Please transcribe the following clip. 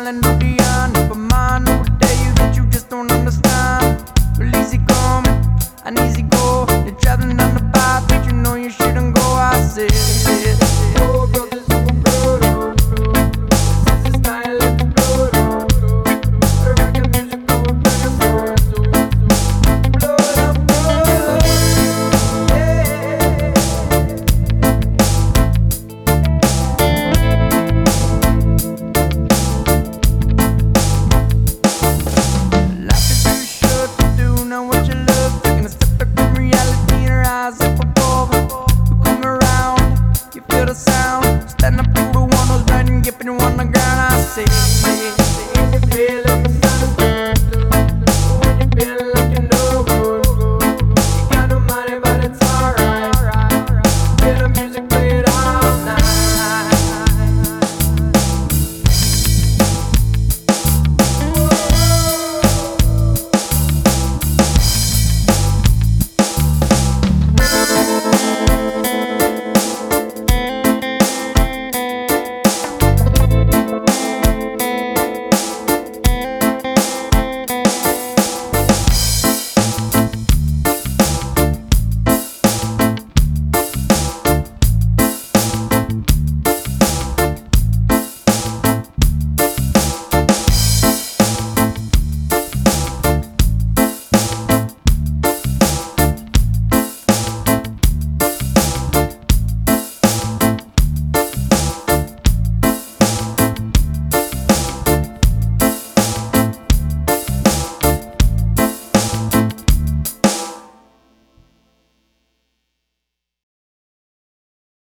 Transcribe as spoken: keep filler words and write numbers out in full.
hallelujah. Never mind, I will tell you that you just don't understand. Well, easy come and easy go. You're traveling down the path, but you know you shouldn't go. I said